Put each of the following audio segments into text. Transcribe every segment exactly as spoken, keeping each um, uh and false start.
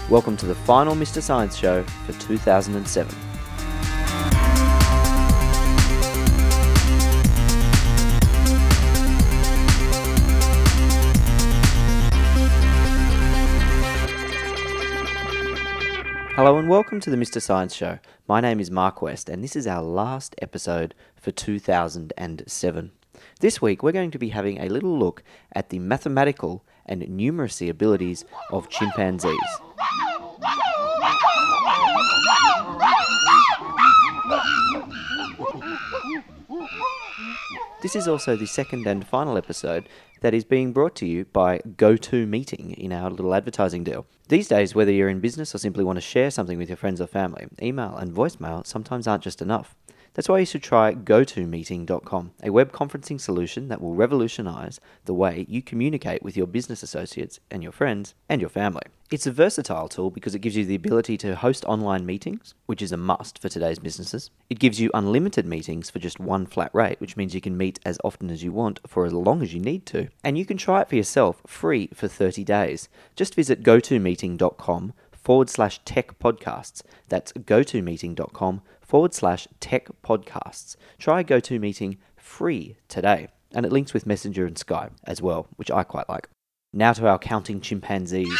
Welcome to the final Mister Science Show for two thousand seven. Hello and welcome to the Mister Science Show. My name is Mark West and this is our last episode for two thousand seven. This week we're going to be having a little look at the mathematical and numeracy abilities of chimpanzees. This is also the second and final episode that is being brought to you by GoToMeeting in our little advertising deal. These days, whether you're in business or simply want to share something with your friends or family, email and voicemail sometimes aren't just enough. That's why you should try go to meeting dot com, a web conferencing solution that will revolutionize the way you communicate with your business associates and your friends and your family. It's a versatile tool because it gives you the ability to host online meetings, which is a must for today's businesses. It gives you unlimited meetings for just one flat rate, which means you can meet as often as you want for as long as you need to. And you can try it for yourself free for thirty days. Just visit go to meeting dot com forward slash tech podcasts. That's go to meeting dot com forward slash tech podcasts. Try GoToMeeting free today. And it links with Messenger and Skype as well, which I quite like. Now to our counting chimpanzees.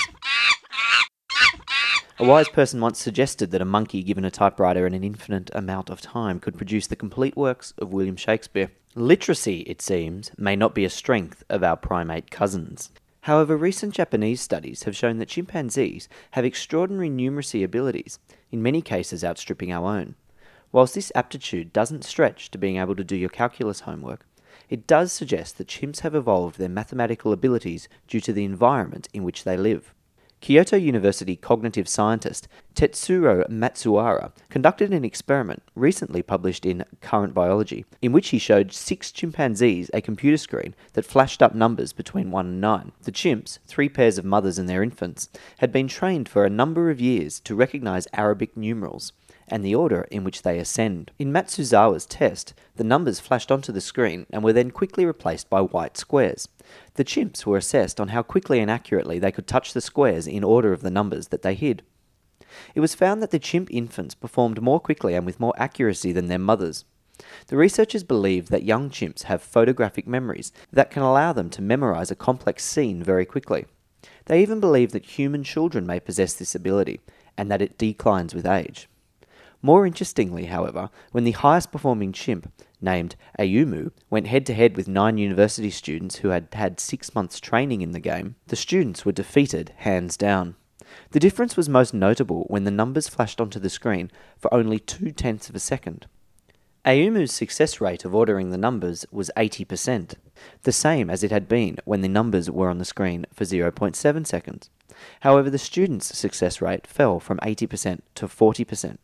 A wise person once suggested that a monkey given a typewriter and an infinite amount of time could produce the complete works of William Shakespeare. Literacy, it seems, may not be a strength of our primate cousins. However, recent Japanese studies have shown that chimpanzees have extraordinary numeracy abilities, in many cases outstripping our own. Whilst this aptitude doesn't stretch to being able to do your calculus homework, it does suggest that chimps have evolved their mathematical abilities due to the environment in which they live. Kyoto University cognitive scientist Tetsuro Matsuwara conducted an experiment recently published in Current Biology, in which he showed six chimpanzees a computer screen that flashed up numbers between one and nine. The chimps, three pairs of mothers and their infants, had been trained for a number of years to recognize Arabic numerals and the order in which they ascend. In Matsuzawa's test, the numbers flashed onto the screen and were then quickly replaced by white squares. The chimps were assessed on how quickly and accurately they could touch the squares in order of the numbers that they hid. It was found that the chimp infants performed more quickly and with more accuracy than their mothers. The researchers believe that young chimps have photographic memories that can allow them to memorize a complex scene very quickly. They even believe that human children may possess this ability and that it declines with age. More interestingly, however, when the highest performing chimp, named Ayumu, went head-to-head with nine university students who had had six months training in the game, the students were defeated hands down. The difference was most notable when the numbers flashed onto the screen for only two-tenths of a second. Ayumu's success rate of ordering the numbers was eighty percent, the same as it had been when the numbers were on the screen for zero point seven seconds. However, the students' success rate fell from eighty percent to forty percent.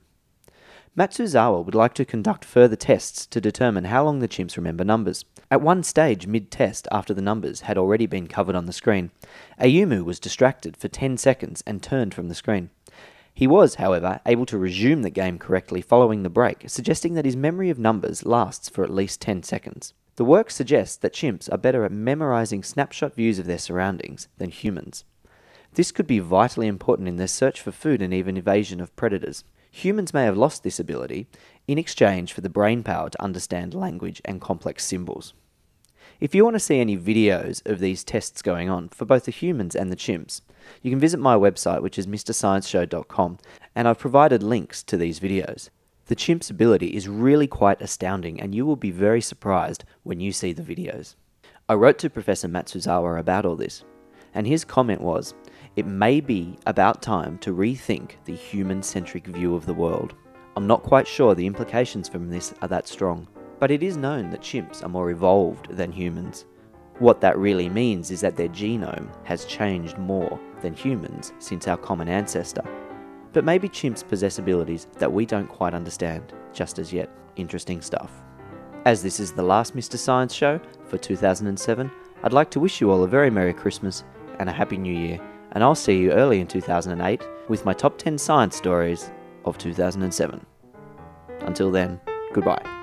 Matsuzawa would like to conduct further tests to determine how long the chimps remember numbers. At one stage mid-test, after the numbers had already been covered on the screen, Ayumu was distracted for ten seconds and turned from the screen. He was, however, able to resume the game correctly following the break, suggesting that his memory of numbers lasts for at least ten seconds. The work suggests that chimps are better at memorizing snapshot views of their surroundings than humans. This could be vitally important in their search for food and even evasion of predators. Humans may have lost this ability in exchange for the brain power to understand language and complex symbols. If you want to see any videos of these tests going on for both the humans and the chimps, you can visit my website, which is mister science show dot com, and I've provided links to these videos. The chimp's ability is really quite astounding, and you will be very surprised when you see the videos. I wrote to Professor Matsuzawa about all this, and his comment was, "It may be about time to rethink the human-centric view of the world." I'm not quite sure the implications from this are that strong, but it is known that chimps are more evolved than humans. What that really means is that their genome has changed more than humans since our common ancestor. But maybe chimps possess abilities that we don't quite understand just as yet. Interesting stuff. As this is the last Mister Science Show for two thousand seven, I'd like to wish you all a very Merry Christmas and a Happy New Year, and I'll see you early in two thousand eight with my top ten science stories of two thousand seven. Until then, goodbye.